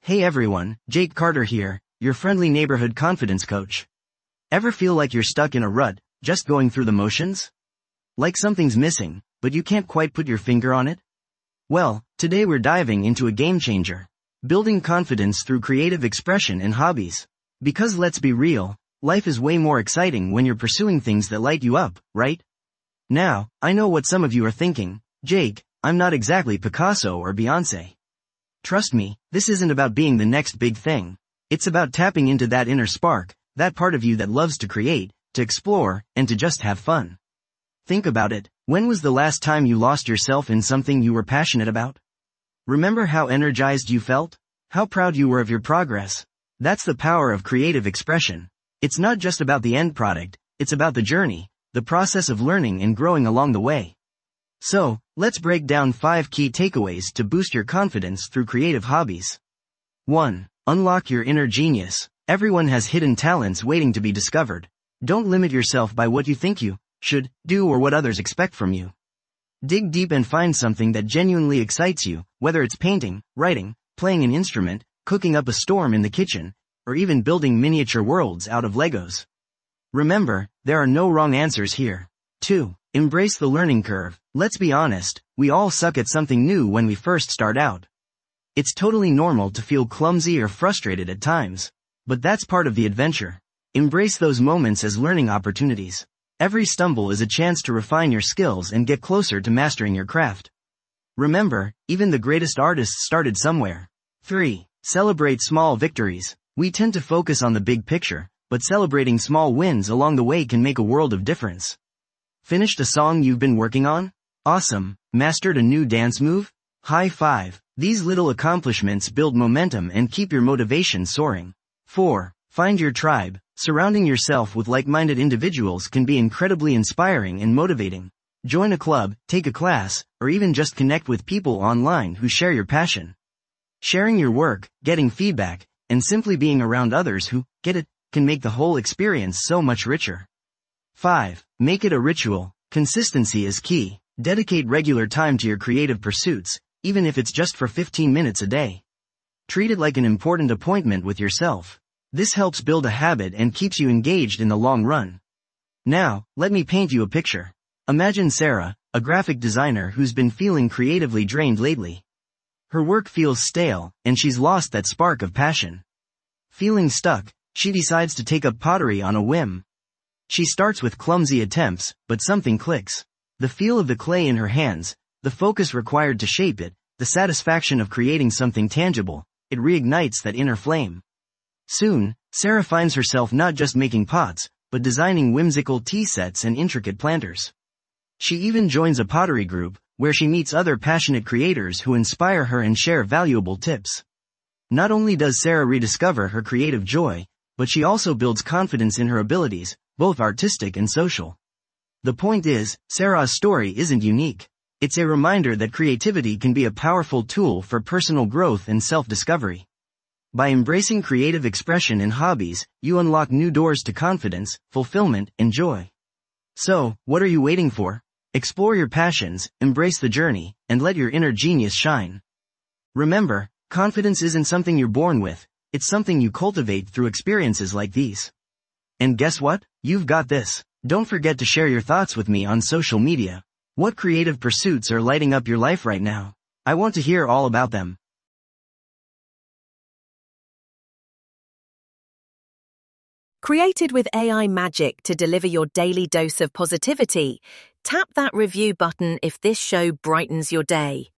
Hey everyone, Jake Carter here, your friendly neighborhood confidence coach. Ever feel like you're stuck in a rut, just going through the motions? Like something's missing, but you can't quite put your finger on it? Well, today we're diving into a game changer. Building confidence through creative expression and hobbies. Because let's be real, life is way more exciting when you're pursuing things that light you up, right? Now, I know what some of you are thinking, Jake, I'm not exactly Picasso or Beyoncé. Trust me, this isn't about being the next big thing. It's about tapping into that inner spark, that part of you that loves to create, to explore, and to just have fun. Think about it, when was the last time you lost yourself in something you were passionate about? Remember how energized you felt? How proud you were of your progress? That's the power of creative expression. It's not just about the end product, it's about the journey, the process of learning and growing along the way. So, let's break down 5 key takeaways to boost your confidence through creative hobbies. 1. Unlock your inner genius. Everyone has hidden talents waiting to be discovered. Don't limit yourself by what you think you should do or what others expect from you. Dig deep and find something that genuinely excites you, whether it's painting, writing, playing an instrument, cooking up a storm in the kitchen, or even building miniature worlds out of Legos. Remember, there are no wrong answers here. 2. Embrace the learning curve. Let's be honest, we all suck at something new when we first start out. It's totally normal to feel clumsy or frustrated at times. But that's part of the adventure. Embrace those moments as learning opportunities. Every stumble is a chance to refine your skills and get closer to mastering your craft. Remember, even the greatest artists started somewhere. 3. Celebrate small victories. We tend to focus on the big picture, but celebrating small wins along the way can make a world of difference. Finished a song you've been working on? Awesome. Mastered a new dance move? High five. These little accomplishments build momentum and keep your motivation soaring. 4. Find your tribe. Surrounding yourself with like-minded individuals can be incredibly inspiring and motivating. Join a club, take a class, or even just connect with people online who share your passion. Sharing your work, getting feedback, and simply being around others who get it can make the whole experience so much richer. 5. Make it a ritual. Consistency is key. Dedicate regular time to your creative pursuits, even if it's just for 15 minutes a day. Treat it like an important appointment with yourself. This helps build a habit and keeps you engaged in the long run. Now, let me paint you a picture. Imagine Sarah, a graphic designer who's been feeling creatively drained lately. Her work feels stale, and she's lost that spark of passion. Feeling stuck, she decides to take up pottery on a whim. She starts with clumsy attempts, but something clicks. The feel of the clay in her hands, the focus required to shape it, the satisfaction of creating something tangible, it reignites that inner flame. Soon, Sarah finds herself not just making pots, but designing whimsical tea sets and intricate planters. She even joins a pottery group, where she meets other passionate creators who inspire her and share valuable tips. Not only does Sarah rediscover her creative joy, but she also builds confidence in her abilities, both artistic and social. The point is, Sarah's story isn't unique. It's a reminder that creativity can be a powerful tool for personal growth and self-discovery. By embracing creative expression and hobbies, you unlock new doors to confidence, fulfillment, and joy. So, what are you waiting for? Explore your passions, embrace the journey, and let your inner genius shine. Remember, confidence isn't something you're born with, it's something you cultivate through experiences like these. And guess what? You've got this. Don't forget to share your thoughts with me on social media. What creative pursuits are lighting up your life right now? I want to hear all about them. Created with AI magic to deliver your daily dose of positivity, tap that review button if this show brightens your day.